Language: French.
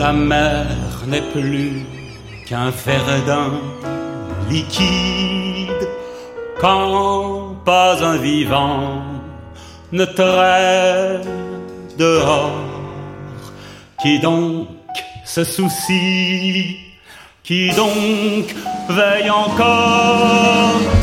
ta mer n'est plus qu'un verdun liquide, quand pas un vivant ne traîne dehors. Qui donc se soucie, qui donc veille encore?